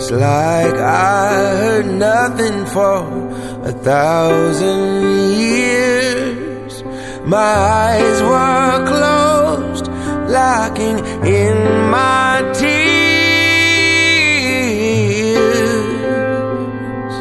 It's like I heard nothing for 1,000 years. My eyes were closed, locking in my tears.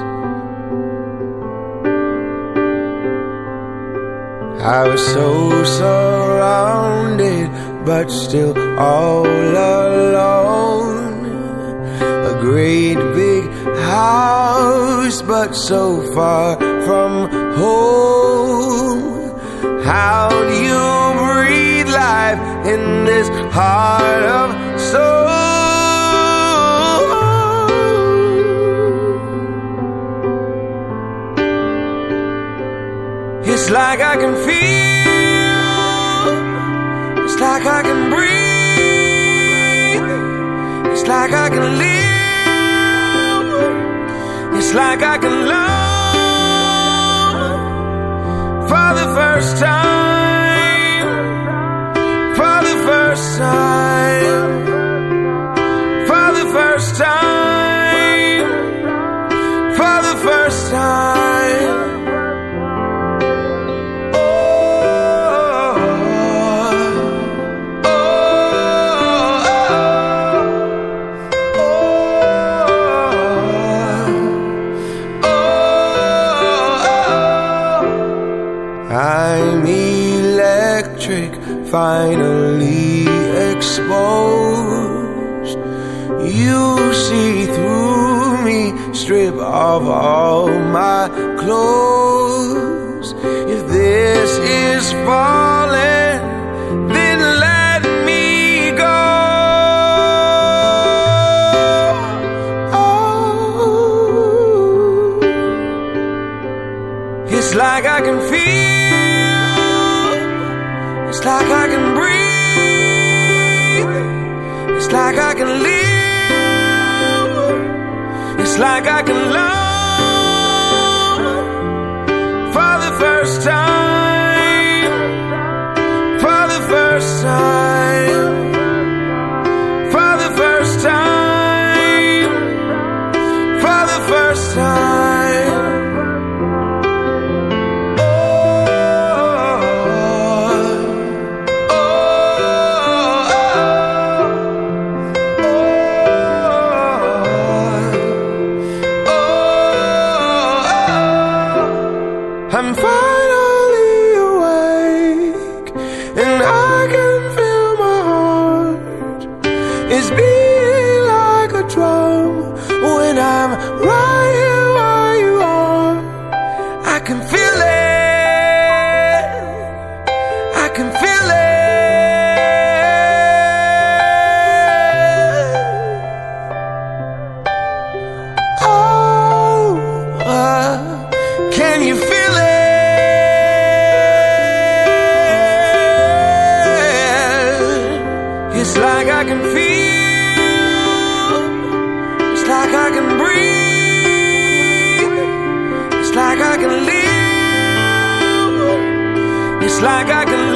I was so surrounded, but still all alone. A great big house, but so far from home. How do you breathe life in this heart of stone? It's like I can feel, it's like I can breathe, it's like I can live, it's like I can love for the first time, for the first time, for the first time, for the first time. I'm electric, finally exposed. You see through me, strip off all my clothes. If this is falling, then let me go. Oh, it's like I can feel, it's like I can breathe, it's like I can live, it's like I can love for the first time, for the first time, for the first time, for the first time. I'm finally awake, and I can feel my heart is beating like a drum when I'm right here where you are. I can feel it, I can feel it. Oh, can you feel it? It's like I can feel, it's like I can breathe, it's like I can live, it's like I can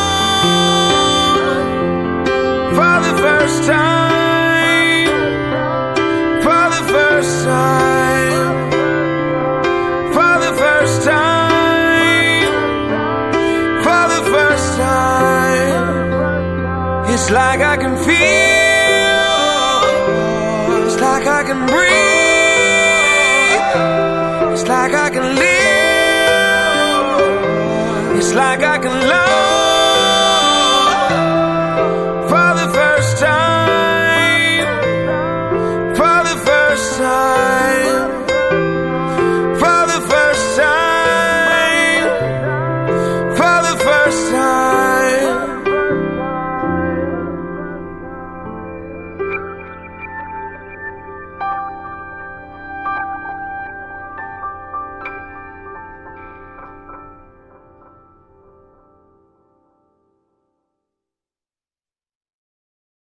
love for the first time, for the first time, for the first time, for the first time. It's like I can feel, it's like I can breathe, it's like I can live, it's like I can love